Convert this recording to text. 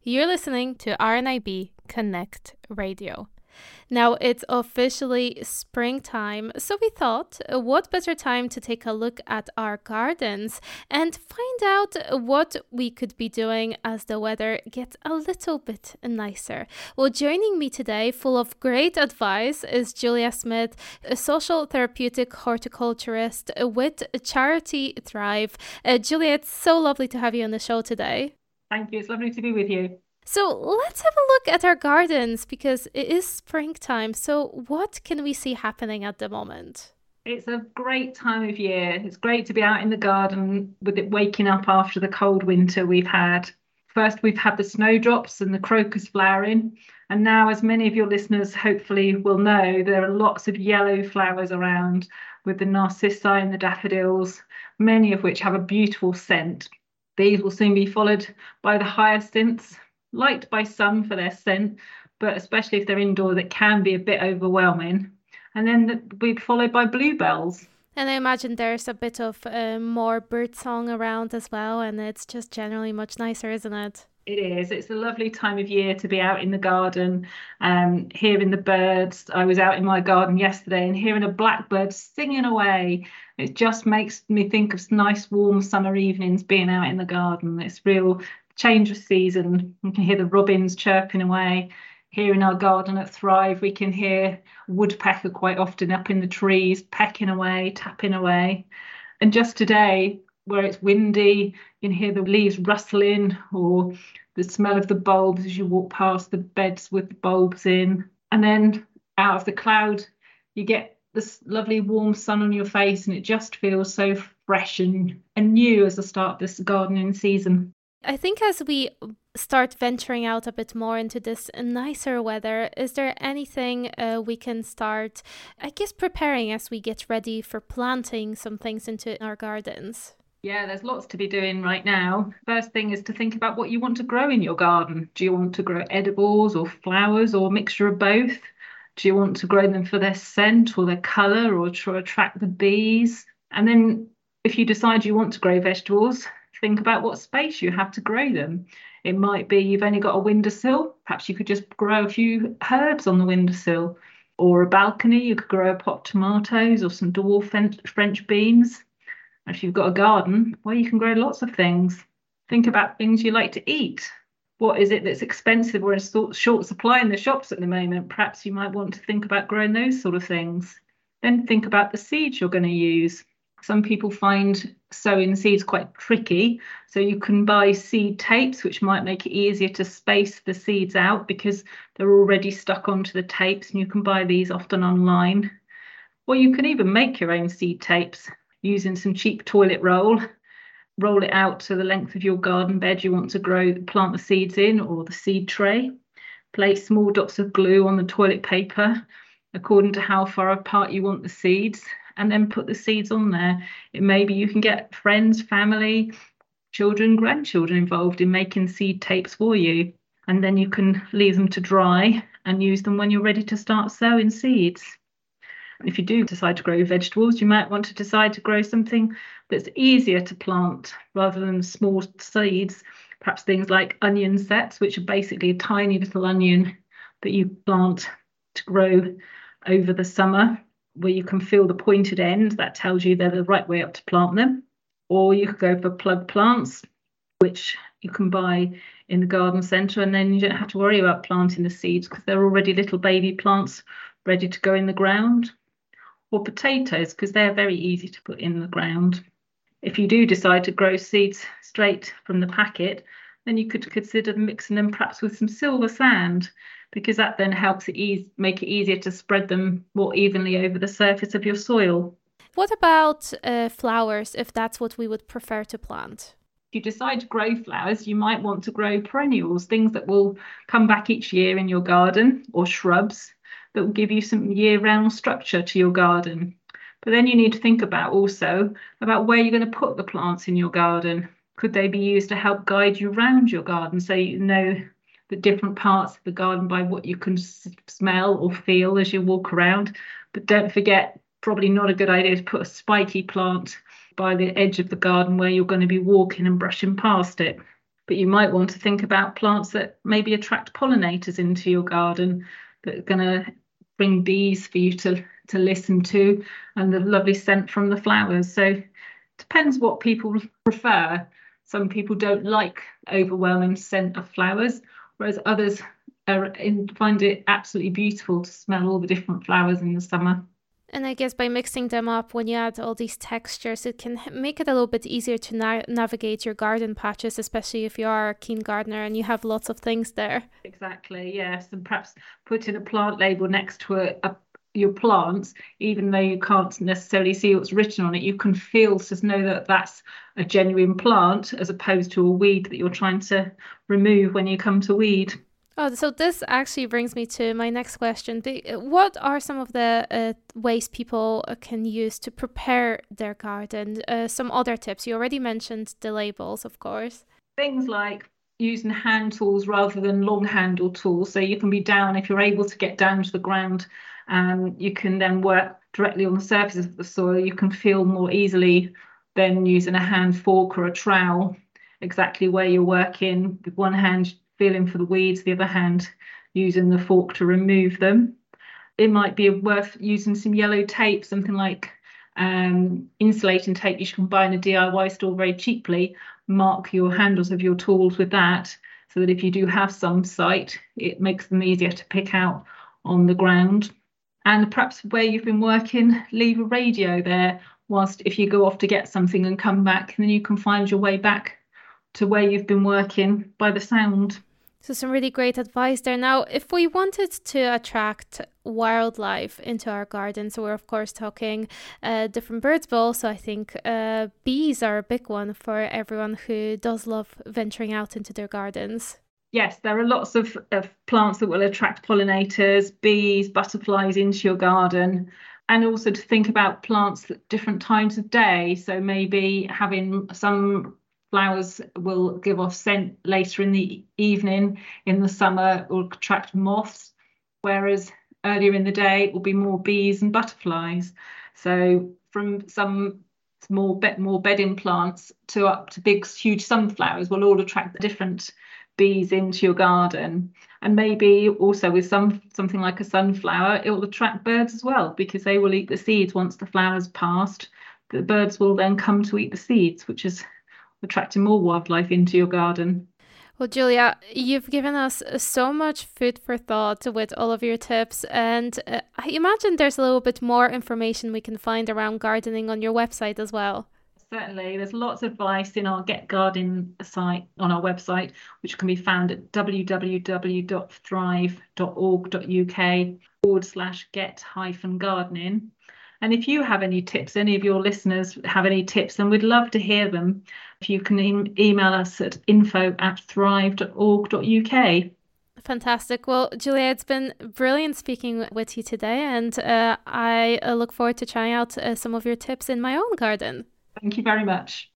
You're listening to RNIB Connect Radio. Now it's officially springtime, so we thought, what better time to take a look at our gardens and find out what we could be doing as the weather gets a little bit nicer. Well, joining me today, full of great advice, is Julia Smith, a social therapeutic horticulturist with Charity Thrive. Julia, it's so lovely to have you on the show today. Thank you. It's lovely to be with you. So let's have a look at our gardens because it is springtime. So what can we see happening at the moment? It's a great time of year. It's great to be out in the garden with it waking up after the cold winter we've had. First, we've had the snowdrops and the crocus flowering. And now, as many of your listeners hopefully will know, there are lots of yellow flowers around with the narcissi and the daffodils, many of which have a beautiful scent. These will soon be followed by the hyacinths, liked by some for their scent, but especially if they're indoors, it can be a bit overwhelming. And then we're followed by bluebells. And I imagine there's a bit of more birdsong around as well, and it's just generally much nicer, isn't it? It is. It's a lovely time of year to be out in the garden, hearing the birds. I was out in my garden yesterday and hearing a blackbird singing away. It just makes me think of nice warm summer evenings being out in the garden. It's real change of season. You can hear the robins chirping away. Here in our garden at Thrive, we can hear woodpecker quite often up in the trees, pecking away, tapping away. And just today, where it's windy, you can hear the leaves rustling or the smell of the bulbs as you walk past the beds with the bulbs in. And then out of the cloud, you get this lovely warm sun on your face, and it just feels so fresh and new as the start of this gardening season. I think as we start venturing out a bit more into this nicer weather, is there anything we can start, I guess, preparing as we get ready for planting some things into our gardens? Yeah, there's lots to be doing right now. First thing is to think about what you want to grow in your garden. Do you want to grow edibles or flowers or a mixture of both? Do you want to grow them for their scent or their colour or to attract the bees? And then if you decide you want to grow vegetables, think about what space you have to grow them. It might be you've only got a windowsill. Perhaps you could just grow a few herbs on the windowsill. Or a balcony, you could grow a pot of tomatoes or some dwarf French beans. If you've got a garden, well, you can grow lots of things. Think about things you like to eat. What is it that's expensive or in short supply in the shops at the moment? Perhaps you might want to think about growing those sort of things. Then think about the seeds you're going to use. Some people find sowing seeds quite tricky. So you can buy seed tapes, which might make it easier to space the seeds out because they're already stuck onto the tapes, and you can buy these often online. Or you can even make your own seed tapes using some cheap toilet roll. Roll it out to the length of your garden bed you want to plant the seeds in, or the seed tray. Place small dots of glue on the toilet paper according to how far apart you want the seeds, and then put the seeds on there. Maybe you can get friends, family, children, grandchildren involved in making seed tapes for you. And then you can leave them to dry and use them when you're ready to start sowing seeds. If you do decide to grow vegetables, you might want to decide to grow something that's easier to plant rather than small seeds. Perhaps things like onion sets, which are basically a tiny little onion that you plant to grow over the summer, where you can feel the pointed end. That tells you they're the right way up to plant them. Or you could go for plug plants, which you can buy in the garden centre, and then you don't have to worry about planting the seeds because they're already little baby plants ready to go in the ground. Or potatoes, because they're very easy to put in the ground. If you do decide to grow seeds straight from the packet, then you could consider mixing them perhaps with some silver sand, because that then helps make it easier to spread them more evenly over the surface of your soil. What about flowers, if that's what we would prefer to plant? If you decide to grow flowers, you might want to grow perennials, things that will come back each year in your garden, or shrubs that will give you some year-round structure to your garden. But then you need to think about where you're going to put the plants in your garden. Could they be used to help guide you around your garden, so you know the different parts of the garden by what you can smell or feel as you walk around? But don't forget, probably not a good idea to put a spiky plant by the edge of the garden where you're going to be walking and brushing past it. But you might want to think about plants that maybe attract pollinators into your garden that are going to bring bees for you to listen to, and the lovely scent from the flowers. So it depends what people prefer. Some people don't like overwhelming scent of flowers, whereas others find it absolutely beautiful to smell all the different flowers in the summer. And I guess by mixing them up, when you add all these textures, it can make it a little bit easier to navigate your garden patches, especially if you are a keen gardener and you have lots of things there. Exactly, yes. And perhaps putting a plant label next to your plants, even though you can't necessarily see what's written on it, you can feel to know that that's a genuine plant as opposed to a weed that you're trying to remove when you come to weed. Oh, so this actually brings me to my next question. What are some of the ways people can use to prepare their garden? Some other tips. You already mentioned the labels, of course. Things like using hand tools rather than long handled tools. So you can be down, if you're able to get down to the ground, and you can then work directly on the surface of the soil. You can feel more easily than using a hand fork or a trowel exactly where you're working, with one hand feeling for the weeds, the other hand using the fork to remove them. It might be worth using some yellow tape, something like insulating tape you can buy in a DIY store very cheaply. Mark your handles of your tools with that, so that if you do have some sight, it makes them easier to pick out on the ground. And perhaps where you've been working, leave a radio there whilst, if you go off to get something and come back, then you can find your way back to where you've been working by the sound. So some really great advice there. Now, if we wanted to attract wildlife into our garden, so we're of course talking different birds, but also I think bees are a big one for everyone who does love venturing out into their gardens. Yes, there are lots of plants that will attract pollinators, bees, butterflies into your garden. And also to think about plants at different times of day. So maybe having some flowers will give off scent later in the evening. In the summer, it will attract moths, whereas earlier in the day, it will be more bees and butterflies. So from some more bedding plants to up to big, huge sunflowers will all attract different bees into your garden. And maybe also with something like a sunflower, it will attract birds as well, because they will eat the seeds once the flower's passed. The birds will then come to eat the seeds, which is attracting more wildlife into your garden. Well, Julia, you've given us so much food for thought with all of your tips, and I imagine there's a little bit more information we can find around gardening on your website as well. Certainly, there's lots of advice in our Get Gardening site on our website, which can be found at www.thrive.org.uk/get-gardening. And if you have any tips, any of your listeners have any tips, then we'd love to hear them. If you can email us at info@thrive.org.uk. Fantastic. Well, Julia, it's been brilliant speaking with you today, and I look forward to trying out some of your tips in my own garden. Thank you very much.